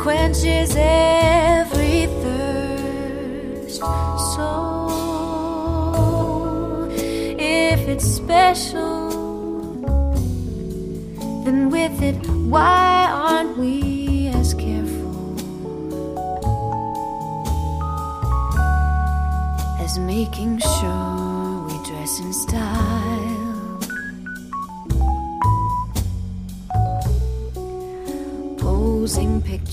quenches every thirst. So if it's special, then with it, why aren't we as careful as making sure we dress in style? Posing pictures